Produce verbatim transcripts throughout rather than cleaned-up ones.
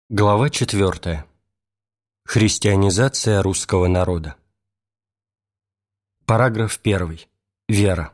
Глава четвертая. Христианизация русского народа. Параграф первый. Вера.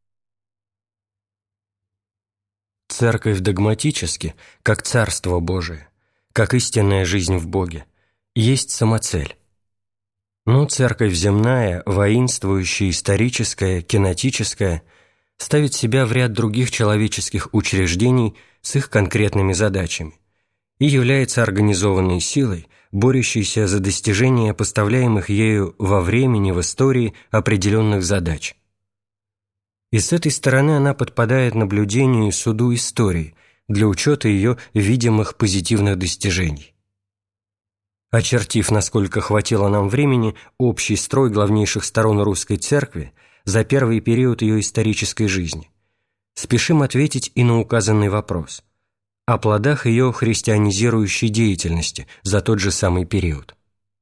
Церковь догматически, как Царство Божие, как истинная жизнь в Боге, есть самоцель. Но церковь земная, воинствующая, историческая, кинетическая, ставит себя в ряд других человеческих учреждений с их конкретными задачами и является организованной силой, борющейся за достижение поставляемых ею во времени, в истории определенных задач. И с этой стороны она подпадает наблюдению и суду истории для учета ее видимых позитивных достижений. Очертив, насколько хватило нам времени, общий строй главнейших сторон русской церкви за первый период ее исторической жизни, спешим ответить и на указанный вопрос – о плодах ее христианизирующей деятельности за тот же самый период.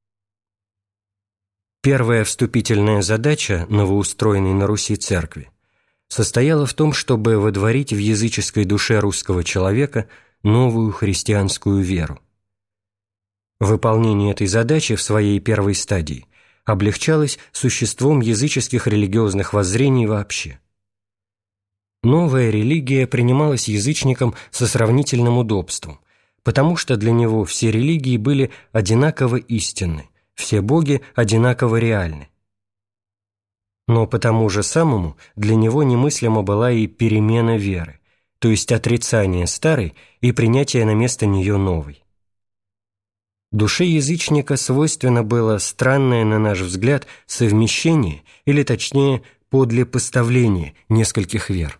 Первая вступительная задача новоустроенной на Руси церкви состояла в том, чтобы водворить в языческой душе русского человека новую христианскую веру. Выполнение этой задачи в своей первой стадии облегчалось существом языческих религиозных воззрений вообще. Новая религия принималась язычником со сравнительным удобством, потому что для него все религии были одинаково истинны, все боги одинаково реальны. Но по тому же самому для него немыслима была и перемена веры, то есть отрицание старой и принятие на место нее новой. Душе язычника свойственно было странное, на наш взгляд, совмещение, или точнее, подлепоставление нескольких вер.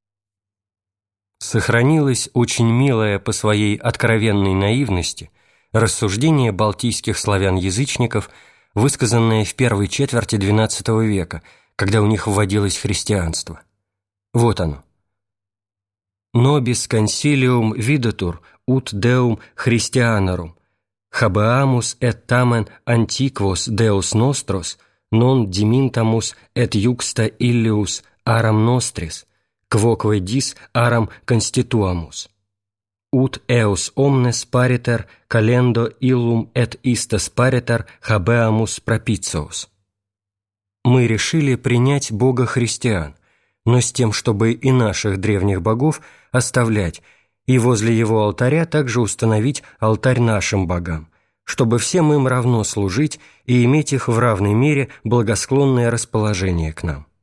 Сохранилось очень милое по своей откровенной наивности рассуждение балтийских славян-язычников, высказанное в первой четверти двенадцатого века, когда у них вводилось христианство. Вот оно. «Nobis consilium videtur ut deum Christianarum, habeamus et tamen antiquos Deus nostros, non dimintamus et juxta illius aram nostris, quoque dis aram constituamus. Ut eos omnes pariter calendo illum et istas pariter habeamus propitios». Мы решили принять Бога христиан, но с тем, чтобы и наших древних богов оставлять, и возле его алтаря также установить алтарь нашим богам, чтобы всем им равно служить и иметь их в равной мере благосклонное расположение к нам.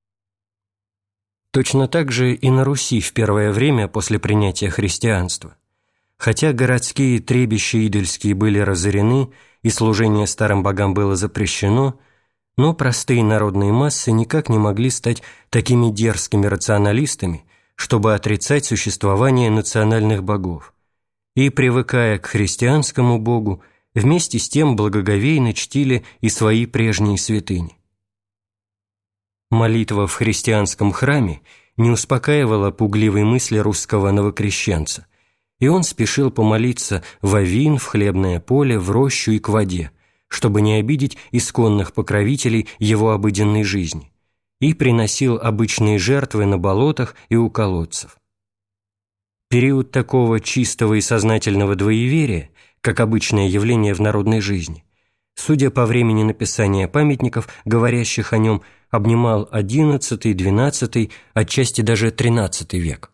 Точно так же и на Руси в первое время после принятия христианства. Хотя городские требища идольские были разорены и служение старым богам было запрещено, но простые народные массы никак не могли стать такими дерзкими рационалистами, чтобы отрицать существование национальных богов, и, привыкая к христианскому богу, вместе с тем благоговейно чтили и свои прежние святыни. Молитва в христианском храме не успокаивала пугливой мысли русского новокрещенца, и он спешил помолиться в Авин, в хлебное поле, в рощу и к воде, чтобы не обидеть исконных покровителей его обыденной жизни, и приносил обычные жертвы на болотах и у колодцев. Период такого чистого и сознательного двоеверия, как обычное явление в народной жизни, судя по времени написания памятников, говорящих о нем, обнимал одиннадцатый, двенадцатый, отчасти даже тринадцатый век.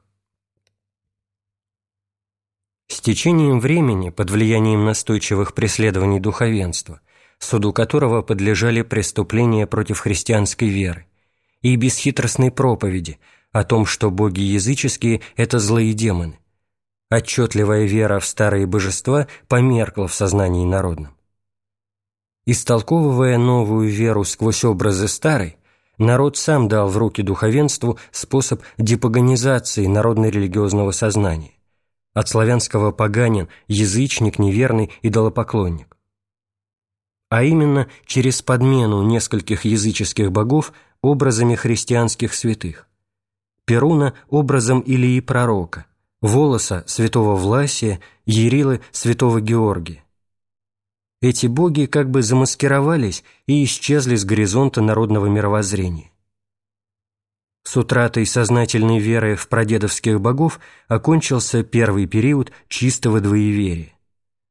С течением времени, под влиянием настойчивых преследований духовенства, суду которого подлежали преступления против христианской веры, и бесхитростной проповеди о том, что боги языческие – это злые демоны, отчетливая вера в старые божества померкла в сознании народном. Истолковывая новую веру сквозь образы старой, народ сам дал в руки духовенству способ депаганизации народно-религиозного сознания, от славянского поганин, язычник, неверный, идолопоклонник. А именно через подмену нескольких языческих богов образами христианских святых. Перуна – образом Илии пророка, Волоса – святого Власия, Ярилы – святого Георгия. Эти боги как бы замаскировались и исчезли с горизонта народного мировоззрения. С утратой сознательной веры в прадедовских богов окончился первый период чистого двоеверия.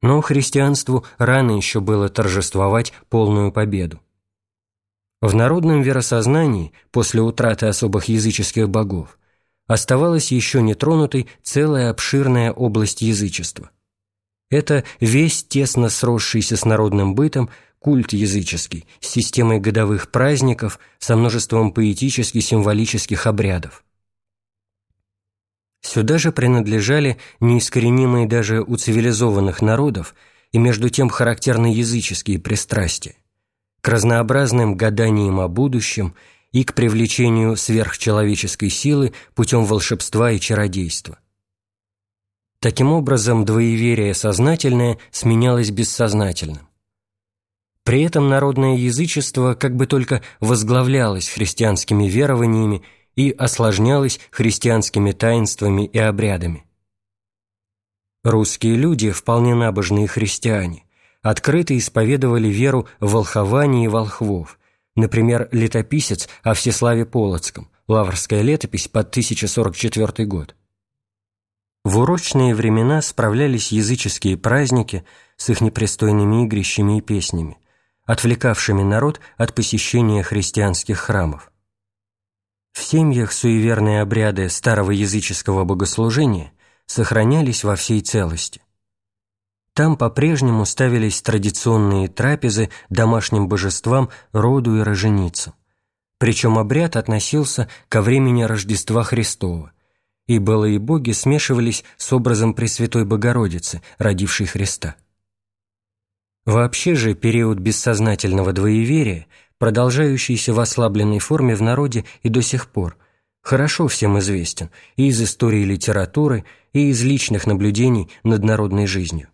Но христианству рано еще было торжествовать полную победу. В народном веросознании, после утраты особых языческих богов, оставалась еще нетронутой целая обширная область язычества. Это весь тесно сросшийся с народным бытом культ языческий, с системой годовых праздников, со множеством поэтически-символических обрядов. Сюда же принадлежали неискоренимые даже у цивилизованных народов и между тем характерно языческие пристрастия к разнообразным гаданиям о будущем и к привлечению сверхчеловеческой силы путем волшебства и чародейства. Таким образом, двоеверие сознательное сменялось бессознательным. При этом народное язычество как бы только возглавлялось христианскими верованиями и осложнялось христианскими таинствами и обрядами. Русские люди, вполне набожные христиане, открыто исповедовали веру в волхование и волхвов, например, летописец о Всеславе Полоцком, Лаврская летопись под тысяча сорок четвёртый год. В урочные времена справлялись языческие праздники с их непристойными игрищами и песнями, отвлекавшими народ от посещения христианских храмов. В семьях суеверные обряды старого языческого богослужения сохранялись во всей целости. Там по-прежнему ставились традиционные трапезы домашним божествам роду и роженицам, причем обряд относился ко времени Рождества Христова, и былые боги смешивались с образом Пресвятой Богородицы, родившей Христа. Вообще же период бессознательного двоеверия, продолжающийся в ослабленной форме в народе и до сих пор, хорошо всем известен и из истории литературы, и из личных наблюдений над народной жизнью.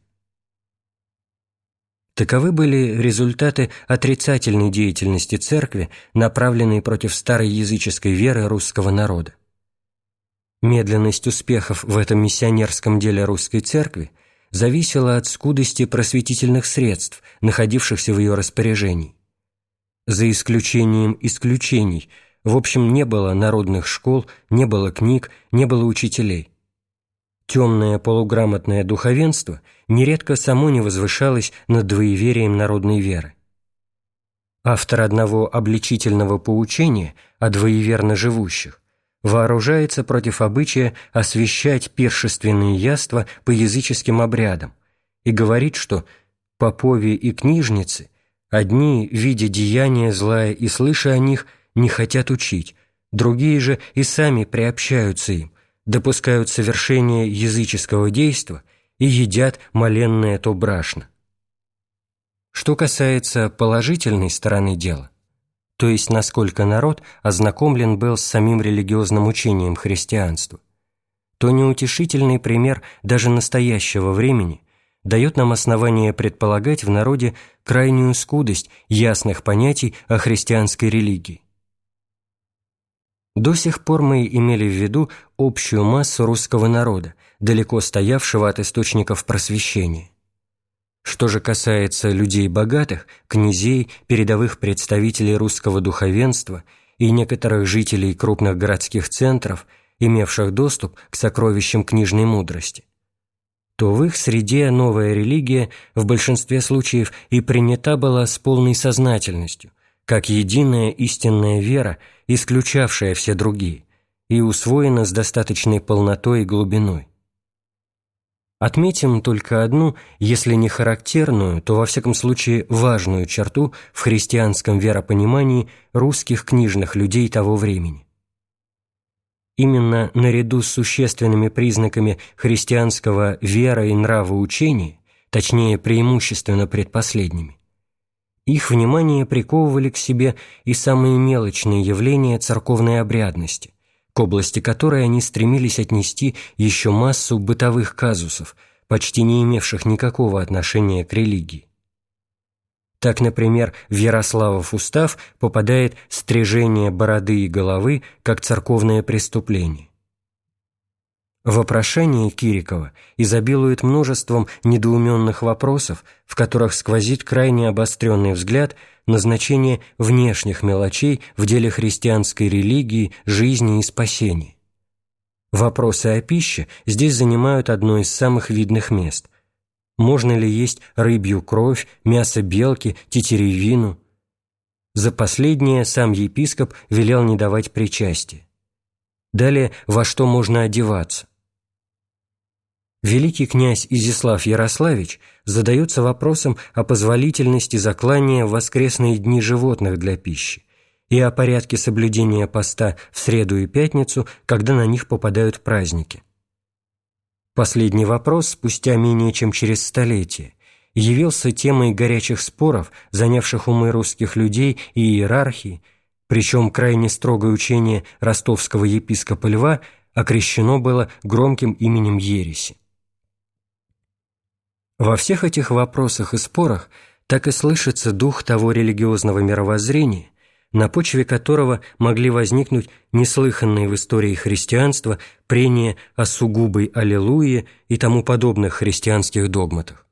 Таковы были результаты отрицательной деятельности церкви, направленной против старой языческой веры русского народа. Медленность успехов в этом миссионерском деле русской церкви зависела от скудости просветительных средств, находившихся в ее распоряжении. За исключением исключений, в общем, не было народных школ, не было книг, не было учителей. Темное полуграмотное духовенство нередко само не возвышалось над двоеверием народной веры. Автор одного обличительного поучения о двоеверно живущих вооружается против обычая освящать пиршественные яства по языческим обрядам и говорит, что попови и книжницы, одни, видя деяния злая и слыша о них, не хотят учить, другие же и сами приобщаются им, допускают совершение языческого действа и едят моленное то брашно. Что касается положительной стороны дела, то есть насколько народ ознакомлен был с самим религиозным учением христианства, то неутешительный пример даже настоящего времени дает нам основание предполагать в народе крайнюю скудость ясных понятий о христианской религии. До сих пор мы имели в виду общую массу русского народа, далеко стоявшего от источников просвещения. Что же касается людей богатых, князей, передовых представителей русского духовенства и некоторых жителей крупных городских центров, имевших доступ к сокровищам книжной мудрости, то в их среде новая религия в большинстве случаев и принята была с полной сознательностью, как единая истинная вера, исключавшая все другие, и усвоена с достаточной полнотой и глубиной. Отметим только одну, если не характерную, то во всяком случае важную черту в христианском веропонимании русских книжных людей того времени. Именно наряду с существенными признаками христианского вера- и нравоучения, точнее преимущественно предпоследними, их внимание приковывали к себе и самые мелочные явления церковной обрядности, к области которой они стремились отнести еще массу бытовых казусов, почти не имевших никакого отношения к религии. Так, например, в Ярославов устав попадает стрижение бороды и головы как церковное преступление. Вопрошание Кирикова изобилует множеством недоуменных вопросов, в которых сквозит крайне обостренный взгляд на значение внешних мелочей в деле христианской религии, жизни и спасения. Вопросы о пище здесь занимают одно из самых видных мест. Можно ли есть рыбью кровь, мясо белки, тетеревину? За последнее сам епископ велел не давать причастия. Далее, во что можно одеваться? Великий князь Изяслав Ярославич задается вопросом о позволительности заклания в воскресные дни животных для пищи и о порядке соблюдения поста в среду и пятницу, когда на них попадают праздники. Последний вопрос, спустя менее чем через столетие, явился темой горячих споров, занявших умы русских людей и иерархии, причем крайне строгое учение ростовского епископа Льва окрещено было громким именем ереси. Во всех этих вопросах и спорах так и слышится дух того религиозного мировоззрения, на почве которого могли возникнуть неслыханные в истории христианства прения о сугубой аллилуйе и тому подобных христианских догматах.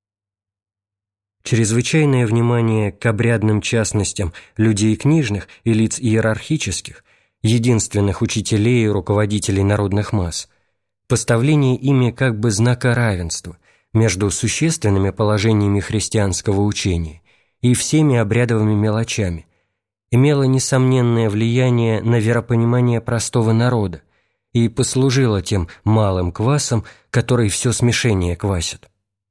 Чрезвычайное внимание к обрядным частностям людей книжных и лиц иерархических, единственных учителей и руководителей народных масс, поставление ими как бы знака равенства между существенными положениями христианского учения и всеми обрядовыми мелочами, имело несомненное влияние на веропонимание простого народа и послужило тем малым квасом, который все смешение квасит.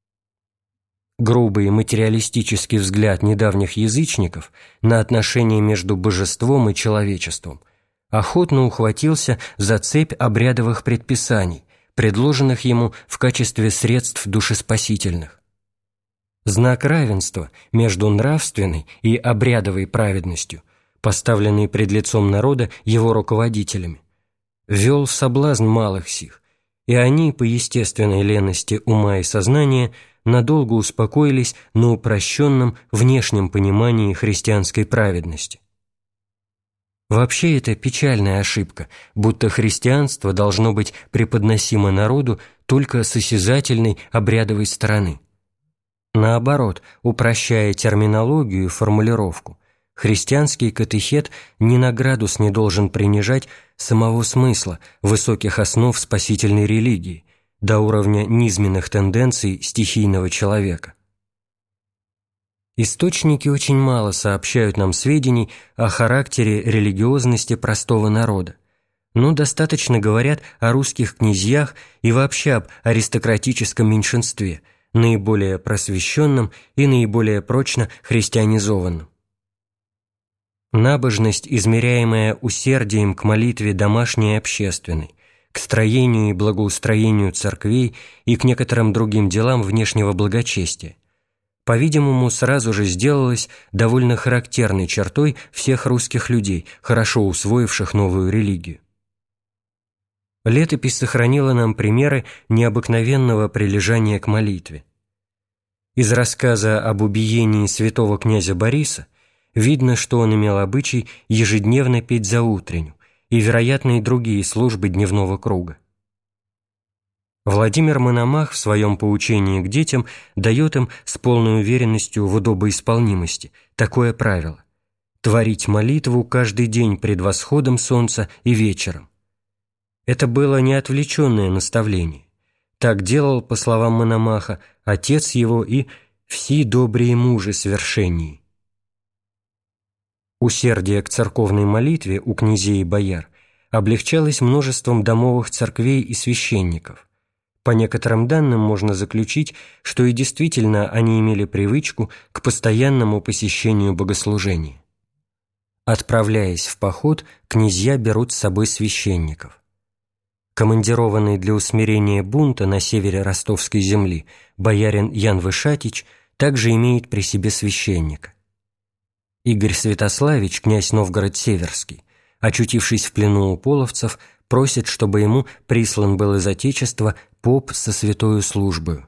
Грубый материалистический взгляд недавних язычников на отношения между божеством и человечеством охотно ухватился за цепь обрядовых предписаний, предложенных ему в качестве средств душеспасительных. Знак равенства между нравственной и обрядовой праведностью, поставленный пред лицом народа его руководителями, ввел в соблазн малых сих, и они, по естественной лености ума и сознания, надолго успокоились на упрощенном внешнем понимании христианской праведности. Вообще это печальная ошибка, будто христианство должно быть преподносимо народу только с осязательной обрядовой стороны. Наоборот, упрощая терминологию и формулировку, христианский катехет ни на градус не должен принижать самого смысла высоких основ спасительной религии до уровня низменных тенденций стихийного человека. Источники очень мало сообщают нам сведений о характере религиозности простого народа, но достаточно говорят о русских князьях и вообще об аристократическом меньшинстве, наиболее просвещенном и наиболее прочно христианизованном. Набожность, измеряемая усердием к молитве домашней и общественной, к строению и благоустроению церквей и к некоторым другим делам внешнего благочестия, по-видимому, сразу же сделалась довольно характерной чертой всех русских людей, хорошо усвоивших новую религию. Летопись сохранила нам примеры необыкновенного прилежания к молитве. Из рассказа об убиении святого князя Бориса видно, что он имел обычай ежедневно петь заутренню и, вероятно, и другие службы дневного круга. Владимир Мономах в своем поучении к детям дает им с полной уверенностью в удобоисполнимости такое правило – творить молитву каждый день пред восходом солнца и вечером. Это было не отвлеченное наставление. Так делал, по словам Мономаха, отец его и «все добрые мужи свершении». Усердие к церковной молитве у князей и бояр облегчалось множеством домовых церквей и священников. По некоторым данным можно заключить, что и действительно они имели привычку к постоянному посещению богослужения. Отправляясь в поход, князья берут с собой священников. Командированный для усмирения бунта на севере Ростовской земли боярин Ян Вышатич также имеет при себе священника. Игорь Святославич, князь Новгород-Северский, очутившись в плену у половцев, просит, чтобы ему прислан был из Отечества поп со святою службою.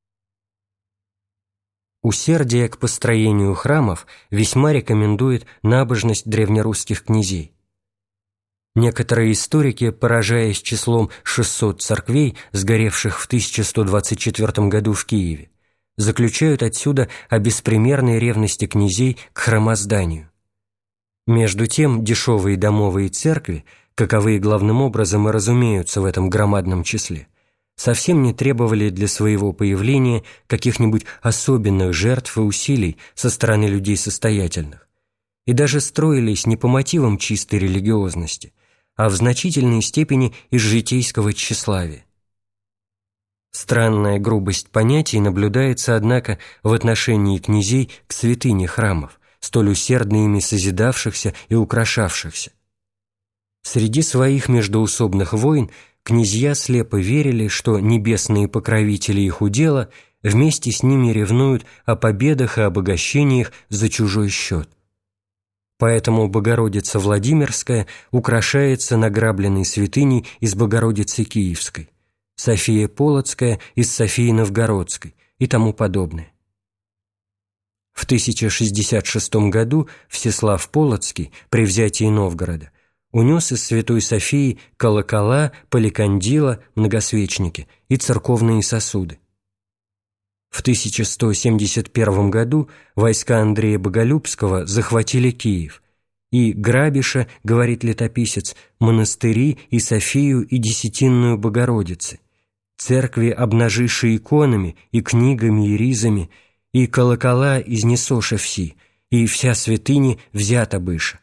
Усердие к построению храмов весьма рекомендует набожность древнерусских князей. Некоторые историки, поражаясь числом шестисот церквей, сгоревших в тысяча сто двадцать четвёртом году в Киеве, заключают отсюда о беспримерной ревности князей к храмозданию. Между тем, дешевые домовые церкви, каковые главным образом и разумеются в этом громадном числе, совсем не требовали для своего появления каких-нибудь особенных жертв и усилий со стороны людей состоятельных, и даже строились не по мотивам чистой религиозности, а в значительной степени из житейского тщеславия. Странная грубость понятий наблюдается, однако, в отношении князей к святыне храмов, столь усердно ими созидавшихся и украшавшихся. Среди своих междоусобных войн князья слепо верили, что небесные покровители их удела вместе с ними ревнуют о победах и обогащениях за чужой счет. Поэтому Богородица Владимирская украшается награбленной святыней из Богородицы Киевской, София Полоцкая из Софии Новгородской и тому подобное. В тысяча шестьдесят шестом году Всеслав Полоцкий при взятии Новгорода унес из Святой Софии колокола, поликандила, многосвечники и церковные сосуды. В тысяча сто семьдесят первом году войска Андрея Боголюбского захватили Киев, и грабиша, говорит летописец, монастыри и Софию и Десятинную Богородицы, церкви обнажиши иконами и книгами и ризами, и колокола изнесоша все, и вся святыни взята быша.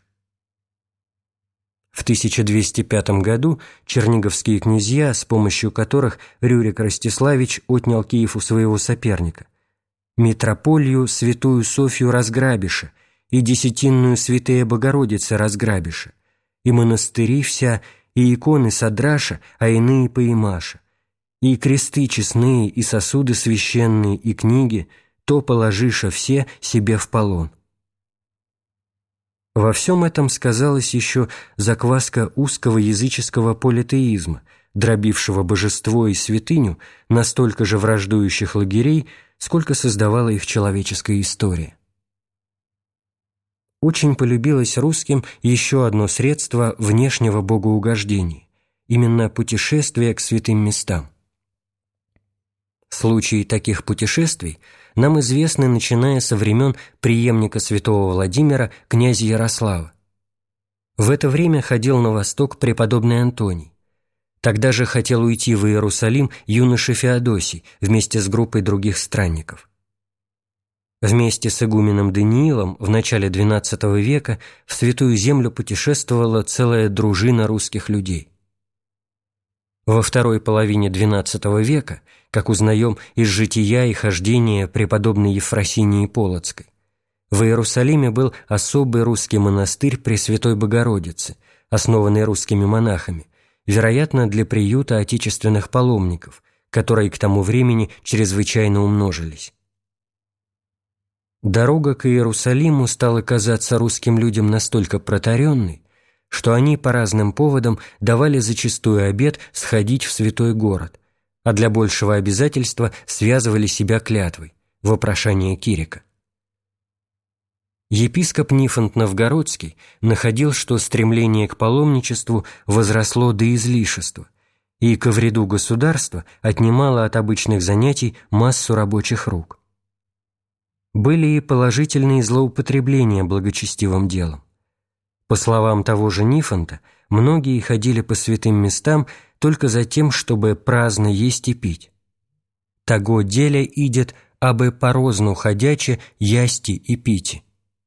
В тысяча двести пятом году черниговские князья, с помощью которых Рюрик Ростиславич отнял Киев у своего соперника, митрополию святую Софью разграбиша, и десятинную святая Богородица разграбиша, и монастыри вся, и иконы содраша, а иные поимаша, и кресты честные, и сосуды священные, и книги, то положиша все себе в полон. Во всем этом сказалась еще закваска узкого языческого политеизма, дробившего божество и святыню на столько же враждующих лагерей, сколько создавала их человеческая история. Очень полюбилось русским еще одно средство внешнего богоугождения, именно путешествие к святым местам. Случаи таких путешествий нам известны, начиная со времен преемника святого Владимира, князя Ярослава. В это время ходил на восток преподобный Антоний. Тогда же хотел уйти в Иерусалим юноша Феодосий вместе с группой других странников. Вместе с игуменом Даниилом в начале двенадцатого века в Святую Землю путешествовала целая дружина русских людей. Во второй половине двенадцатого века, как узнаем из жития и хождения преподобной Ефросинии Полоцкой, в Иерусалиме был особый русский монастырь Пресвятой Богородицы, основанный русскими монахами, вероятно, для приюта отечественных паломников, которые к тому времени чрезвычайно умножились. Дорога к Иерусалиму стала казаться русским людям настолько протаренной, что они по разным поводам давали зачастую обет сходить в святой город, а для большего обязательства связывали себя клятвой, вопрошание Кирика. Епископ Нифонт Новгородский находил, что стремление к паломничеству возросло до излишества и ко вреду государства отнимало от обычных занятий массу рабочих рук. Были и положительные злоупотребления благочестивым делом. По словам того же Нифонта, многие ходили по святым местам только за тем, чтобы праздно есть и пить. «Того деля идет, абы порозну ходяче ясти и пити».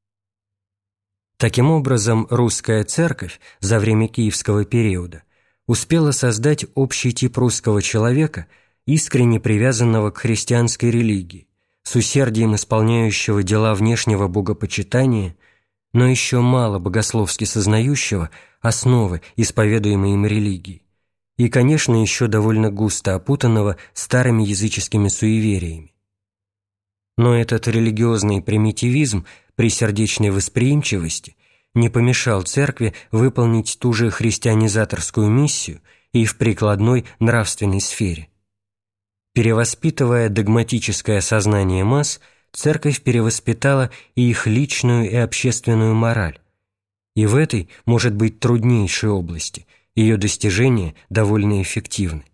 Таким образом, русская церковь за время киевского периода успела создать общий тип русского человека, искренне привязанного к христианской религии, с усердием исполняющего дела внешнего богопочитания, но еще мало богословски сознающего основы исповедуемой им религии, и, конечно, еще довольно густо опутанного старыми языческими суевериями. Но этот религиозный примитивизм при сердечной восприимчивости не помешал церкви выполнить ту же христианизаторскую миссию и в прикладной нравственной сфере. Перевоспитывая догматическое сознание масс, церковь перевоспитала и их личную и общественную мораль, и в этой, может быть, труднейшей области ее достижения довольно эффективны.